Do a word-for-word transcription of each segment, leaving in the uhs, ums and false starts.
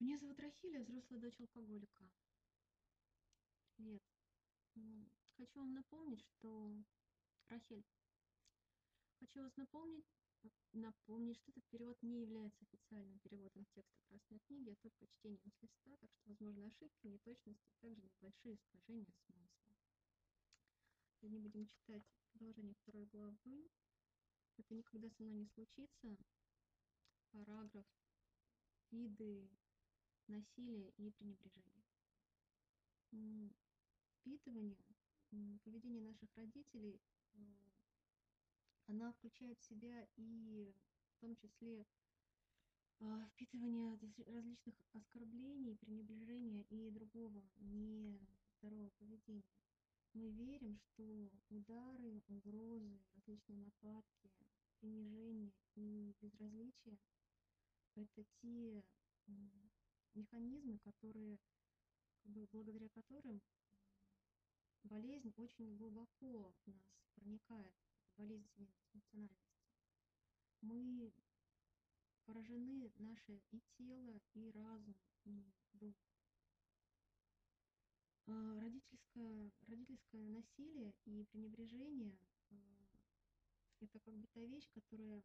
Меня зовут Рахиль, я взрослая дочь алкоголика. Привет. М, Хочу вам напомнить, что... Рахиль, хочу вас напомнить, п- напомнить, что этот перевод не является официальным переводом текста Красной книги, а только чтением с листа, так что возможны ошибки, неточности, а также небольшие искажения смысла. Сегодня будем читать продолжение второй главы. Это никогда со мной не случится. Параграф «Виды насилия и пренебрежения». М, Впитывание, м, поведение наших родителей, э, она включает в себя и в том числе а, впитывание различных оскорблений, пренебрежения и другого нездорового поведения. Мы верим, что удары, угрозы, различные нападки, принижение и безразличие — это те м, механизмы, которые, как бы, благодаря которым болезнь очень глубоко в нас проникает, болезнь дисфункциональности. Мы поражены, наше и тело, и разум, и дух. А, Родительское, родительское насилие и пренебрежение а, — это как бы та вещь, которая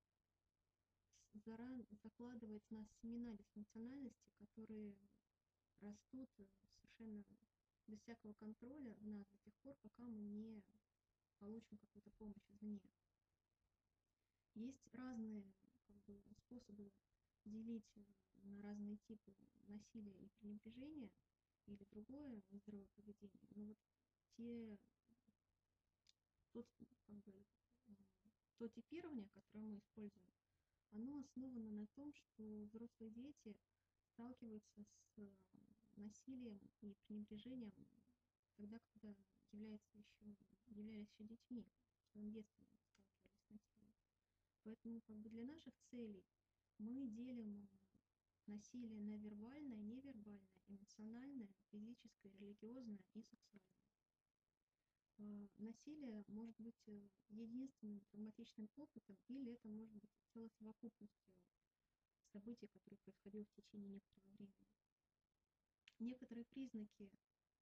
заран, закладывает в нас семена дисфункциональности, которые растут совершенно без всякого контроля в нас до тех пор, пока мы не получим какую-то помощь извне. Есть разные, как бы, способы делить на разные типы насилия и пренебрежения или другое нездоровое поведение. Но вот те, тот, как бы, то типирование, которое мы используем, оно основано на том, что взрослые дети сталкиваются с насилием и пренебрежением тогда, когда являются еще, являлись еще детьми, в своем детстве сталкивались с насилием. Поэтому, как бы, для наших целей мы делим насилие на вербальное, невербальное, эмоциональное, физическое, религиозное и сексуальное. Насилие может быть единственным травматичным опытом, или это может быть целой совокупностью событий, которые происходили в течение некоторого времени. Некоторые признаки,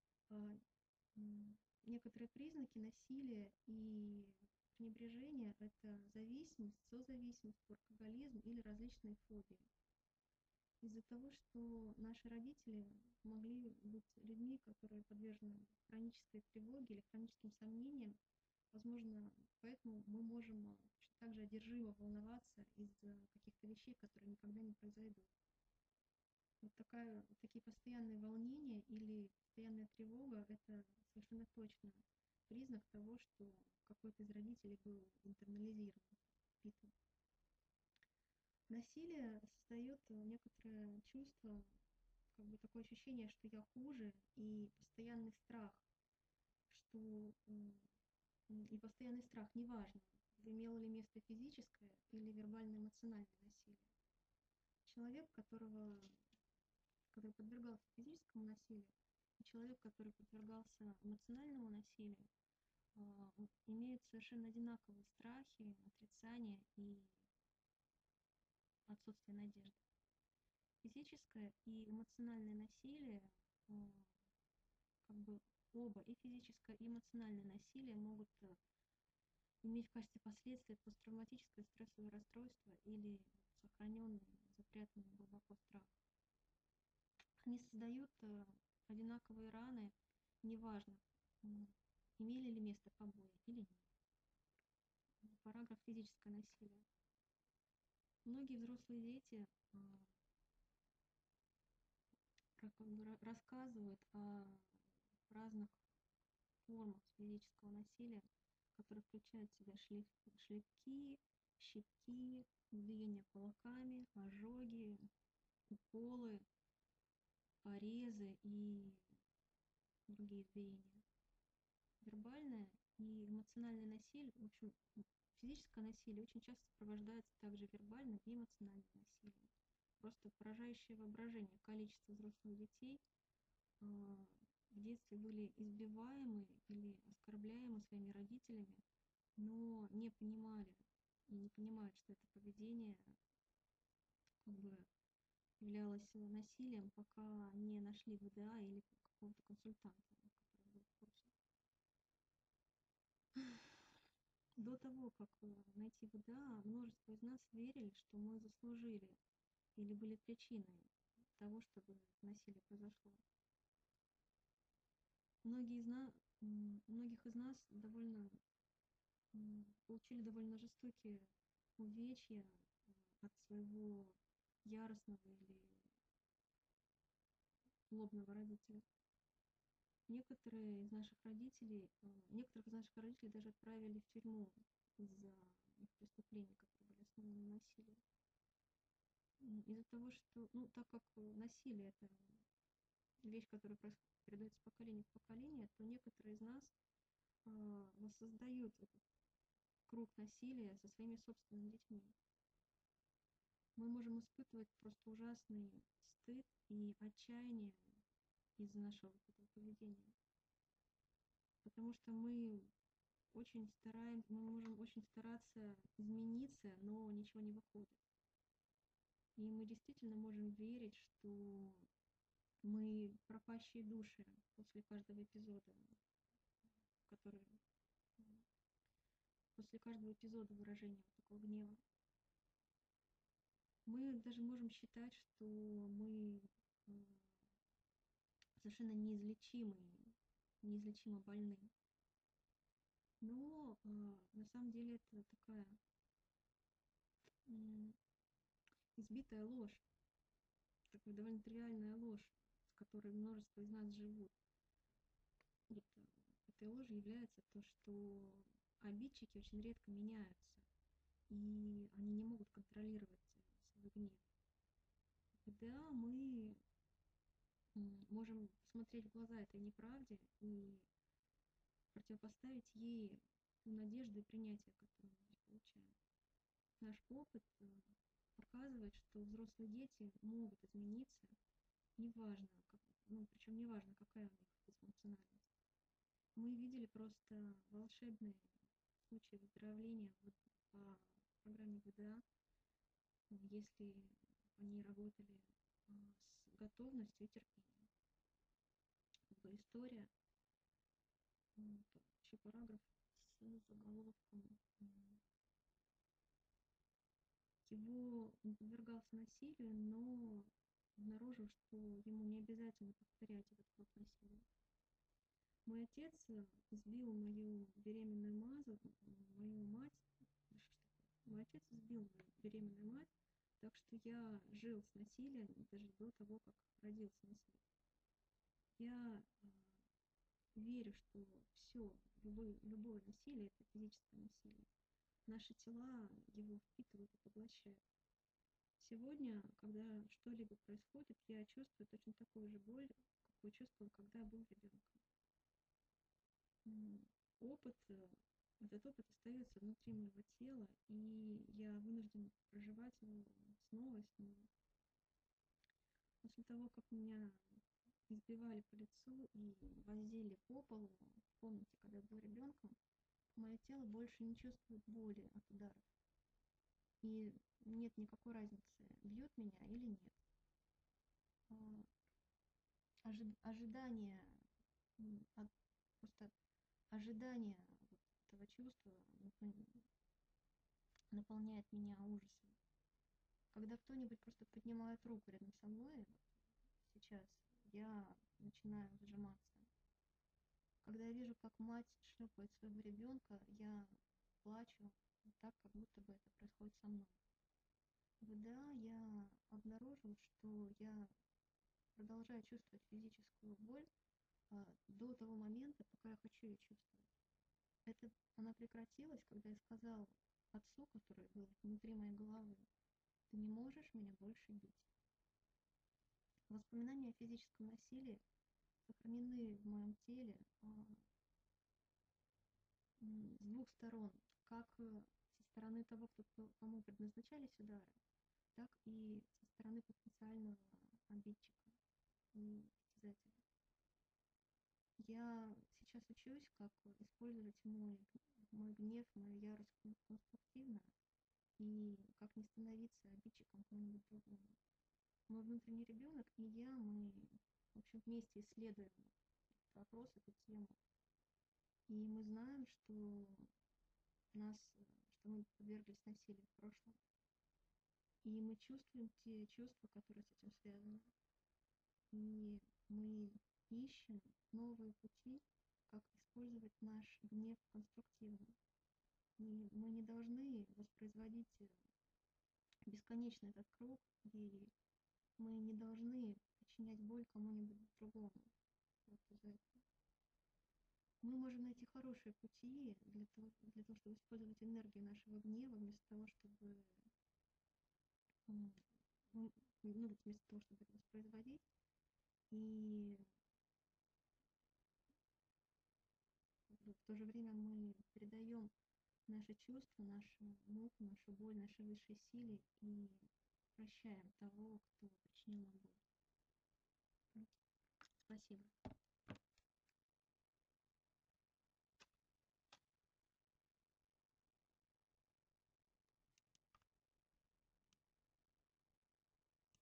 некоторые признаки насилия и пренебрежения — это зависимость, созависимость, алкоголизм или различные фобии. Из-за того, что наши родители могли быть людьми, которые подвержены хронической тревоге или хроническим сомнениям, возможно, поэтому мы можем точно так же одержимо волноваться из-за каких-то вещей, которые никогда не произойдут. Вот такая, вот такие постоянные волнения или постоянная тревога — это совершенно точно признак того, что какой-то из родителей был интернализирован, впитан. Насилие создает некоторое чувство, как бы такое ощущение, что я хуже, и постоянный страх, что и постоянный страх, неважно, имело ли место физическое или вербально-эмоциональное насилие. Человек, которого, который подвергался физическому насилию, и человек, который подвергался эмоциональному насилию, имеют совершенно одинаковые страхи, отрицания и отсутствие надежды. Физическое и эмоциональное насилие, как бы оба, и физическое, и эмоциональное насилие могут иметь в качестве последствия посттравматическое стрессовое расстройство или сохраненный, запрятанный глубоко страх. Они создают одинаковые раны, неважно, имели ли место побои или нет. Параграф «Физическое насилие». Многие взрослые дети рассказывают о разных формах физического насилия, которые включают в себя шлеп, шлепки, щипки, биение кулаками, ожоги, уколы, порезы и другие избиения. Вербальное и эмоциональное насилие, в общем, физическое насилие очень часто сопровождается также вербальным и эмоциональным насилием. Просто поражающее воображение количество взрослых детей э, в детстве были избиваемы или оскорбляемы своими родителями, но не понимали и не понимают, что это поведение, как бы, являлось э, насилием, пока не нашли вэ дэ а или какого-то консультанта, который был в курсе. До того, как э, найти вэ дэ а, множество из нас верили, что мы заслужили или были причиной того, чтобы насилие произошло. Многие из нас, многих из нас довольно м, получили довольно жестокие увечья э, от своего яростного или злобного родителя. Некоторые из наших родителей, э, некоторых из наших родителей даже отправили в тюрьму из-за их преступлений, которые были основаны на насилии. М, Из-за того, что, ну, так как э, насилие это вещь, которая проис- передается с поколения в поколение, то некоторые из нас э, воссоздают этот круг насилия со своими собственными детьми. Мы можем испытывать просто ужасный стыд и отчаяние из-за нашего вот этого поведения. Потому что мы очень стараемся, мы можем очень стараться измениться, но ничего не выходит. И мы действительно можем верить, что мы пропащие души после каждого эпизода, который, после каждого эпизода выражения вот такого гнева. Мы даже можем считать, что мы э, совершенно неизлечимы, неизлечимо больны. Но э, на самом деле это такая м, избитая ложь, такая довольно тривиальная ложь, с которой множество из нас живут. Вот, э, этой ложью является то, что обидчики очень редко меняются, и они не могут контролировать э, свой гнев. вэ дэ а мы м, можем посмотреть в глаза этой неправде и противопоставить ей ту надежду и принятие, которое мы здесь получаем. Наш опыт э, показывает, что взрослые дети могут измениться, неважно, как, ну, причем неважно, какая у них дисфункциональность. Мы видели просто волшебные случаи выздоровления вот по программе вэ дэ а, если они работали а, с готовностью и терпением. Как бы история, м, п- еще параграф с заголовком м, его он подвергался насилию, но обнаружил, что ему не обязательно повторять этот круг насилия. Мой отец э, избил мою беременную мазу, мою мать, да что ж такое? Мой отец избил мою беременную мать, так что я жил с насилием даже до того, как родился на свет. Я э, верю, что все, любое, любое насилие это физическое насилие. Наши тела его впитывают и поглощают. Сегодня, когда что-либо происходит, я чувствую точно такую же боль, какую чувствовала, когда был ребенком. М, Опыт, э, этот опыт остается внутри моего тела, и я вынуждена проживать его снова и снова. После того, как меня избивали по лицу и возили по полу в комнате, когда я была ребенком, мое тело больше не чувствует боли от ударов. И нет никакой разницы, бьют меня или нет. А, ожи- ожидание, м, от- просто ожидание вот этого чувства напо- наполняет меня ужасом. Когда кто-нибудь просто поднимает руку рядом со мной, вот сейчас, я начинаю сжиматься. Когда я вижу, как мать шлепает своего ребенка, я плачу вот так, как будто бы это происходит со мной. вэ дэ а я обнаружил, что я продолжаю чувствовать физическую боль а, до того момента, пока я хочу ее чувствовать. Это она прекратилась, когда я сказал отцу, который был внутри моей головы, ты не можешь меня больше бить. Воспоминания о физическом насилии сохранены в моем теле а, м, с двух сторон, как э, со стороны того, кто, кто- кому предназначались удары, так и со стороны потенциального обидчика и истязателя. Я сейчас учусь, как использовать мой, мой гнев, мою ярость кон- конструктивно и как не становиться обидчиком кому-нибудь другому. мой внутренний ребенок и я, мы, в общем, вместе исследуем этот вопрос, эту тему. И мы знаем, что нас, что мы подверглись насилию в прошлом. И мы чувствуем те чувства, которые с этим связаны. И мы ищем новые пути, как использовать наш гнев конструктивно. И мы не должны воспроизводить бесконечно этот круг, и мы не должны причинять боль кому-нибудь другому. Вот из-за этого. Мы можем найти хорошие пути для того, для того, чтобы использовать энергию нашего гнева вместо того, чтобы ну, вместо того, чтобы это воспроизводить. И в то же время мы передаем наши чувства, нашу муку, нашу боль, нашей высшей силе и прощаем того, кто причинил нам боль. Спасибо.